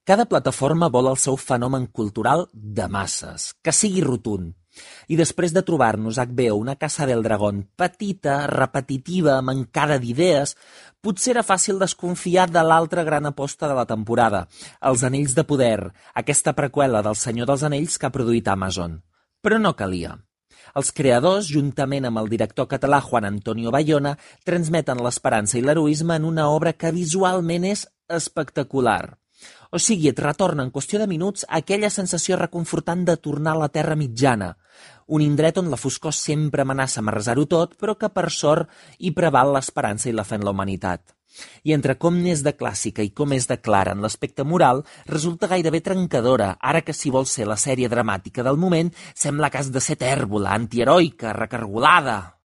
Cada plataforma vol el seu fenomen cultural de masses, que sigui rotund. I després de trobar-nos HBO una Casa del Dragón petita, repetitiva, mancada d'idees, potser era fàcil desconfiar de l'altra gran aposta de la temporada, Els Anells de Poder, aquesta preqüela del Senyor dels Anells que ha produït Amazon. Però no calia. Els creadors, juntament amb el director català Juan Antonio Bayona, transmeten l'esperança i l'heroisme en una obra que visualment és espectacular. O sigui, et retorna en qüestió de minuts aquella sensació reconfortant de tornar a la Terra Mitjana, un indret on la foscor sempre amenaça amb arrasar-ho tot, però que per sort hi preval l'esperança i la fe en la humanitat. I entre com n'és de clàssica i com és de clara en l'aspecte moral, resulta gairebé trencadora, ara que si vol ser la sèrie dramàtica del moment, sembla que has de ser tèrbola, antiheroica, recargolada.